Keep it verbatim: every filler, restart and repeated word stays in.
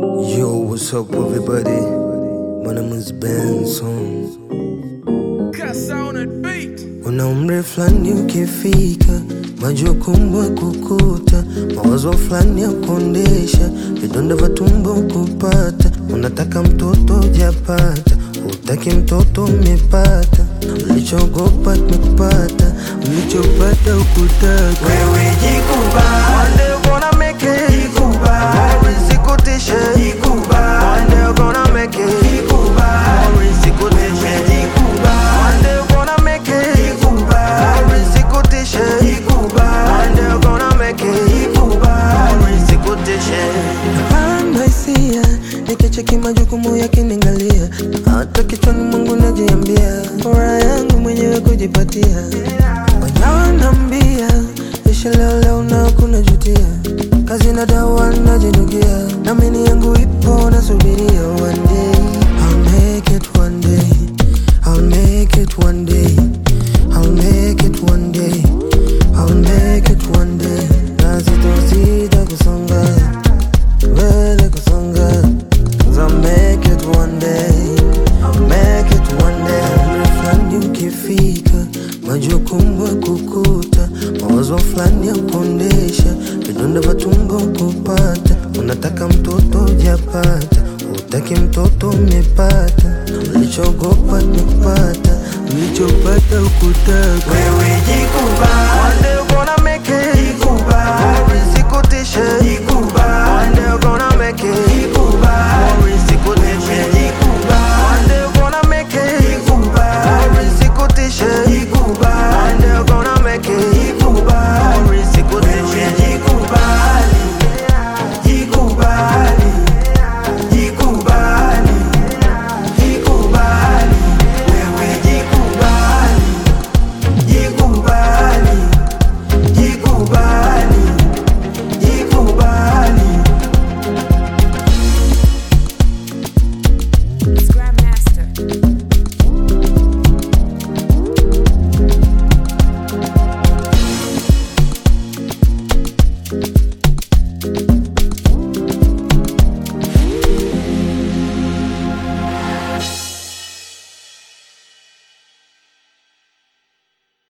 Yo, what's up everybody? My name is Benson. Una umri flani ukifika, majukumu ya kukuta, mawazo flani ya kuondesha, vidonda vya tumbo kupata. Unataka mtoto hujapata, hutaki mtoto umepata. Ulichogopa kimekupata, ulichopata ukutaka. Wewe jikubali, one day you're gonna make it. jikubali, Risikutishe, jikubali, one day you're gonna make it. jikubali, Risikutishe, jikubali, one day you're gonna make it. jikubali, Risikutishe, jikubali, one day you're gonna make it. jikubali. Risikutishe. Napanda hisia, nikicheki majukumu yakiniangalia, hata kichwani mwangu najiambia, furaha yangu mwenyewe kujipatia. Wananiambia isha leo leo na hakuna jutia, kazi na dawa najinukia, na mimi yangu ipo nasubiria. One day I'll make it, one day I'll make it, one day I'll make it, one day I'll make it, one day. Na sitosita kusonga mbele, kusonga, 'cause I'll make it one day, I'll make it one day. Flani ukifika, majukumu ya kukuta, mawazo flani ya kuondesha, vidonda vya tumbo kupata. Unataka mtoto hujapata, hutaki mtoto umepata. Ulichogopa kimekupata, ulichopata ukutaka. Wewe jikubali, One day you're gonna make it. jikubali, Risikutishe,